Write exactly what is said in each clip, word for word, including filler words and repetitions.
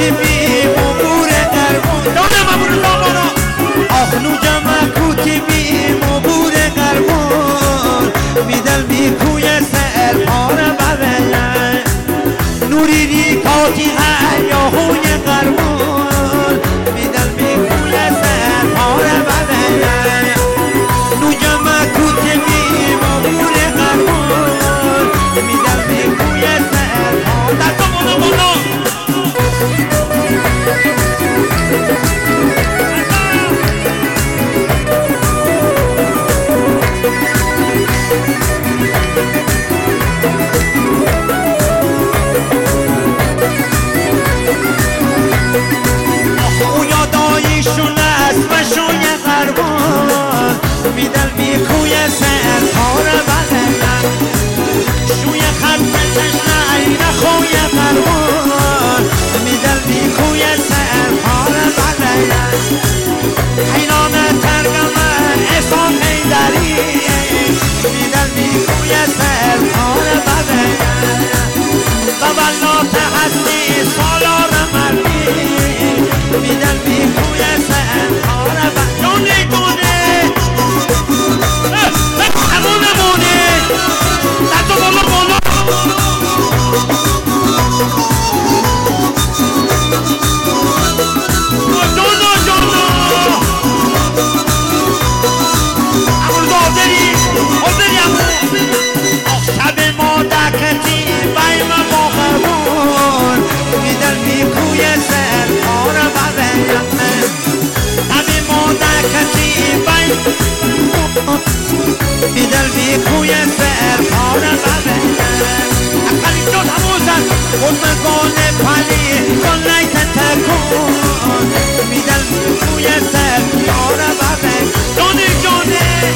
کوتی بی مبور قربون دانه مبور دامانا آخ نوجم کوتی بی مبور قربون میدل میکوی سر پاره ببین نوری ری کاتی هیاهوی قربون میدل میکوی سر پاره ببین نوجم کوتی بی مبور قربون میدل میکوی سر پاره دستو بودو بودو شون است شوی قربان میدل میکوی سر پاره بلند شوی خط تشنه نخوی قربان میدل میکوی سر پاره بلند حیران ترگم احسان حیدری میدل میکوی سر پاره بلند و بلات هستی سالار مردی میدل میکوی سر پاره بلند دونه دونه همون مونه دستو بالا بالا جانا جانا همون دادری حاضری همون آخ شب ما دکتی بیم با قربون میدل میکوی سر پاره بلند شب ما دکتی بیم میدل میکوی سر پاره بلند اقلی جد همون زن خود مگانه پلی کن لیت تکون میدل میکوی سر پاره بلند جانه جانه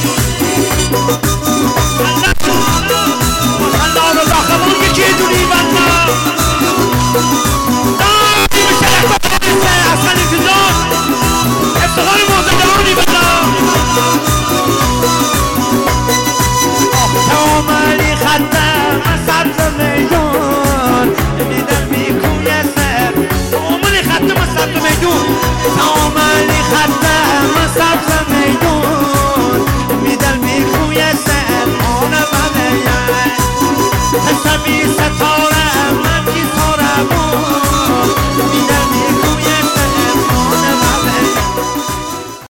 الله رو داخلون که چه دونی بندم داری به شرف بکنیسته از خلی فیزان افتخار موزدرانی بندم تاملی خطم از سبز میدون میدل میکوی سر تاملی خطم از سبز میدون تاملی خطم از سبز